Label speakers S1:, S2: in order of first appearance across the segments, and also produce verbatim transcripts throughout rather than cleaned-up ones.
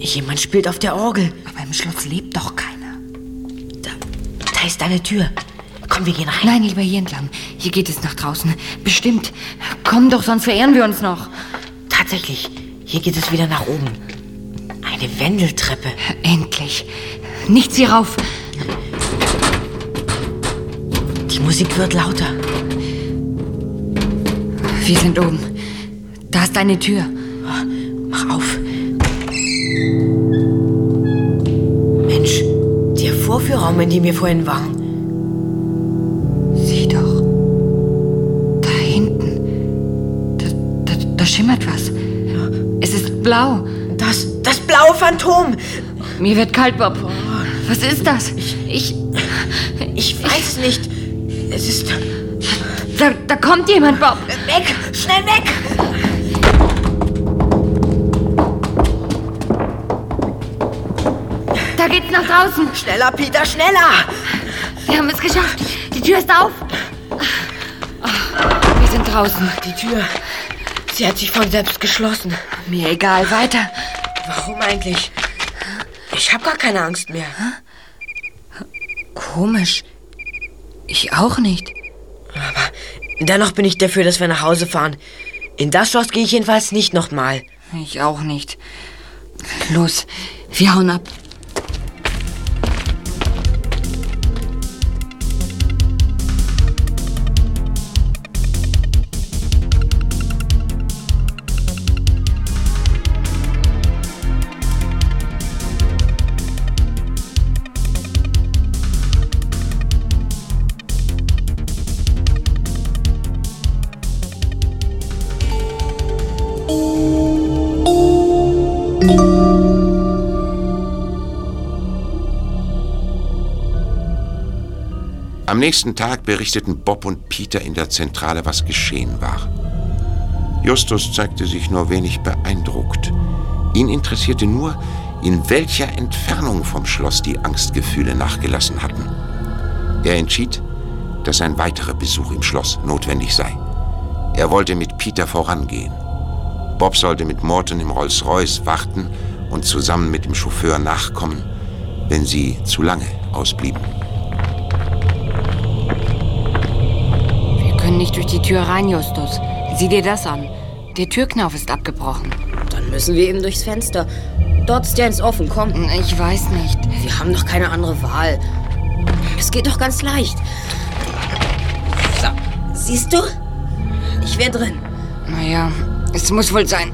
S1: Jemand spielt auf der Orgel.
S2: Aber im Schloss lebt doch keiner.
S1: Da, da ist eine Tür. Komm, wir gehen rein.
S2: Nein, lieber hier entlang. Hier geht es nach draußen. Bestimmt. Komm doch, sonst verehren wir uns noch.
S1: Tatsächlich, hier geht es wieder nach oben. Eine Wendeltreppe.
S2: Endlich. Nichts hier rauf.
S1: Die Musik wird lauter.
S2: Wir sind oben. Da ist eine Tür.
S1: Mach auf. Mensch, der Vorführraum, in dem wir vorhin waren.
S2: Sieh doch. Da hinten. Da, da, da schimmert was.
S1: Ja.
S2: Es ist blau.
S1: Das, das blaue Phantom.
S2: Mir wird kalt, Bob. Was ist das?
S1: Ich... Ich, ich weiß ich, nicht. Es ist...
S2: Da, da kommt jemand, Bob.
S1: Weg! Schnell weg!
S2: Da geht's nach draußen.
S1: Schneller, Peter, schneller!
S2: Wir haben es geschafft. Die Tür ist auf. Wir sind draußen.
S1: Die Tür, sie hat sich von selbst geschlossen.
S2: Mir egal, weiter.
S1: Warum eigentlich? Ich habe gar keine Angst mehr.
S2: Komisch. Ich auch nicht.
S1: Aber dennoch bin ich dafür, dass wir nach Hause fahren. In das Schloss gehe ich jedenfalls nicht nochmal.
S2: Ich auch nicht. Los, wir hauen ab.
S3: Am nächsten Tag berichteten Bob und Peter in der Zentrale, was geschehen war. Justus zeigte sich nur wenig beeindruckt. Ihn interessierte nur, in welcher Entfernung vom Schloss die Angstgefühle nachgelassen hatten. Er entschied, dass ein weiterer Besuch im Schloss notwendig sei. Er wollte mit Peter vorangehen. Bob sollte mit Morton im Rolls-Royce warten und zusammen mit dem Chauffeur nachkommen, wenn sie zu lange ausblieben.
S2: Wir können nicht durch die Tür rein, Justus. Sieh dir das an. Der Türknauf ist abgebrochen.
S4: Dann müssen wir eben durchs Fenster. Dort ist ja ins Offen, komm.
S2: Ich weiß nicht.
S4: Wir haben doch keine andere Wahl. Es geht doch ganz leicht. So, siehst du? Ich wäre drin.
S2: Naja, es muss wohl sein.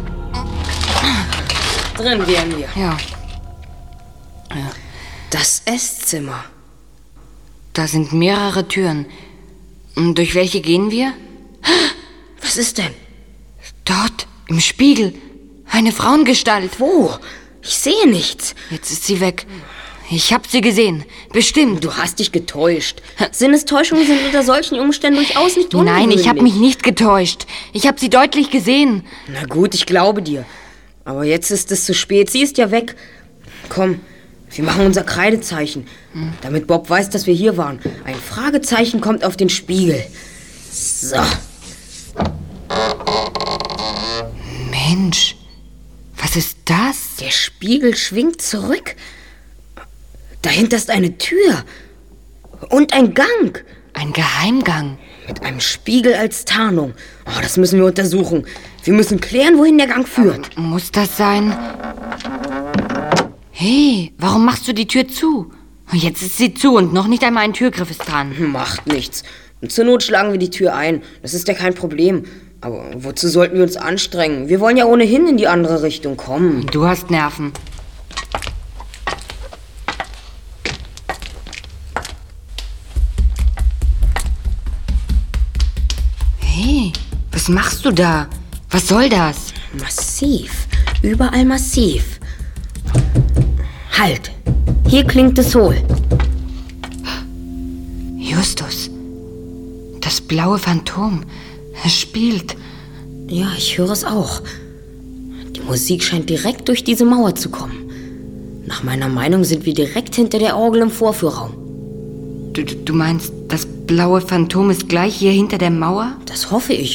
S4: Drin wären wir.
S2: Ja. ja.
S4: Das Esszimmer.
S2: Da sind mehrere Türen. Und durch welche gehen wir?
S4: Was ist denn?
S2: Dort, im Spiegel. Eine Frauengestalt.
S4: Wo? Ich sehe nichts.
S2: Jetzt ist sie weg. Ich hab sie gesehen. Bestimmt.
S4: Du hast dich getäuscht. Sinnestäuschungen sind unter solchen Umständen durchaus nicht ungewöhnlich.
S2: Nein, ich hab mich nicht getäuscht. Ich hab sie deutlich gesehen.
S4: Na gut, ich glaube dir. Aber jetzt ist es zu spät. Sie ist ja weg. Komm, wir machen unser Kreidezeichen, hm. damit Bob weiß, dass wir hier waren. Ein Fragezeichen kommt auf den Spiegel. So.
S2: Mensch, was ist das?
S4: Der Spiegel schwingt zurück. Dahinter ist eine Tür. Und ein Gang.
S2: Ein Geheimgang.
S4: Mit einem Spiegel als Tarnung. Oh, das müssen wir untersuchen. Wir müssen klären, wohin der Gang führt.
S2: Aber muss das sein? Hey, warum machst du die Tür zu? Jetzt ist sie zu und noch nicht einmal ein Türgriff ist dran.
S4: Macht nichts. Und zur Not schlagen wir die Tür ein. Das ist ja kein Problem. Aber wozu sollten wir uns anstrengen? Wir wollen ja ohnehin in die andere Richtung kommen.
S2: Du hast Nerven. Hey, was machst du da? Was soll das?
S4: Massiv. Überall massiv. Halt. Hier klingt es hohl.
S2: Justus. Das blaue Phantom. Es spielt.
S4: Ja, ich höre es auch. Die Musik scheint direkt durch diese Mauer zu kommen. Nach meiner Meinung sind wir direkt hinter der Orgel im Vorführraum.
S2: Du, du meinst, das blaue Phantom ist gleich hier hinter der Mauer?
S4: Das hoffe ich.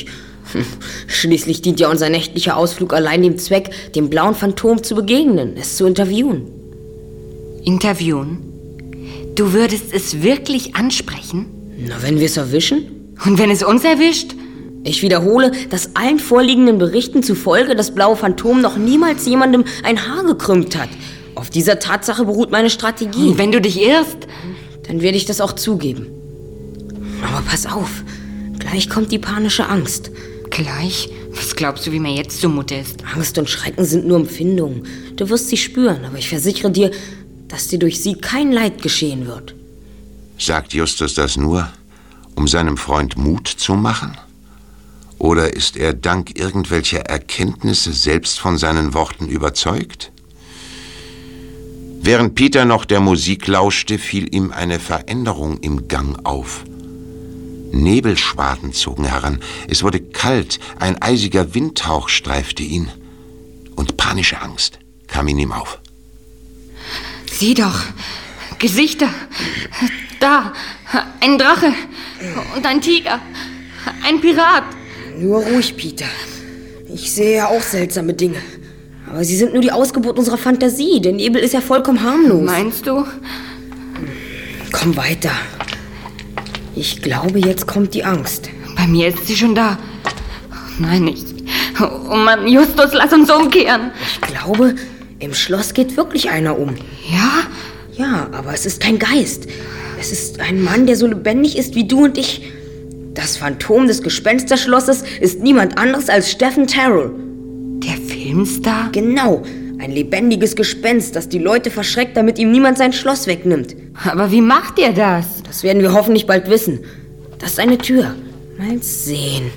S4: Schließlich dient ja unser nächtlicher Ausflug allein dem Zweck, dem blauen Phantom zu begegnen, es zu interviewen.
S2: Interviewen? Du würdest es wirklich ansprechen?
S4: Na, wenn wir es erwischen?
S2: Und wenn es uns erwischt?
S4: Ich wiederhole, dass allen vorliegenden Berichten zufolge das blaue Phantom noch niemals jemandem ein Haar gekrümmt hat. Auf dieser Tatsache beruht meine Strategie.
S2: Und wenn du dich irrst?
S4: Dann werde ich das auch zugeben. Aber pass auf, gleich kommt die panische Angst.
S2: Gleich? Was glaubst du, wie mir jetzt zumute ist?
S4: Angst und Schrecken sind nur Empfindungen. Du wirst sie spüren, aber ich versichere dir, dass dir durch sie kein Leid geschehen wird.
S3: Sagt Justus das nur, um seinem Freund Mut zu machen? Oder ist er dank irgendwelcher Erkenntnisse selbst von seinen Worten überzeugt? Während Peter noch der Musik lauschte, fiel ihm eine Veränderung im Gang auf. Nebelschwaden zogen heran, es wurde kalt, ein eisiger Windhauch streifte ihn. Und panische Angst kam in ihm auf.
S2: Sieh doch, Gesichter. Da, ein Drache und ein Tiger, ein Pirat.
S4: Nur ruhig, Peter. Ich sehe ja auch seltsame Dinge. Aber sie sind nur die Ausgeburt unserer Fantasie. Der Nebel ist ja vollkommen harmlos.
S2: Meinst du?
S4: Komm weiter. Ich glaube, jetzt kommt die Angst.
S2: Bei mir ist sie schon da. Nein, ich... Oh Mann, Justus, lass uns umkehren.
S4: Ich glaube, im Schloss geht wirklich einer um.
S2: Ja?
S4: Ja, aber es ist kein Geist. Es ist ein Mann, der so lebendig ist wie du und ich. Das Phantom des Gespensterschlosses ist niemand anderes als Stephen Terrell.
S2: Der Filmstar?
S4: Genau, ein lebendiges Gespenst, das die Leute verschreckt, damit ihm niemand sein Schloss wegnimmt.
S2: Aber wie macht ihr das?
S4: Das werden wir hoffentlich bald wissen. Das ist eine Tür. Mal sehen.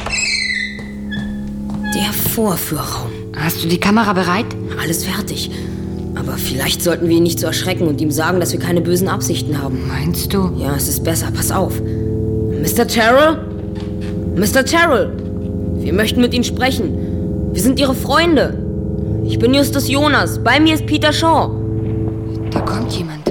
S4: Der Vorführraum.
S2: Hast du die Kamera bereit?
S4: Alles fertig. Aber vielleicht sollten wir ihn nicht so erschrecken und ihm sagen, dass wir keine bösen Absichten haben.
S2: Meinst du?
S4: Ja, es ist besser. Pass auf. Mister Terrell? Mister Terrell? Wir möchten mit Ihnen sprechen. Wir sind Ihre Freunde. Ich bin Justus Jonas. Bei mir ist Peter Shaw.
S2: Da kommt jemand.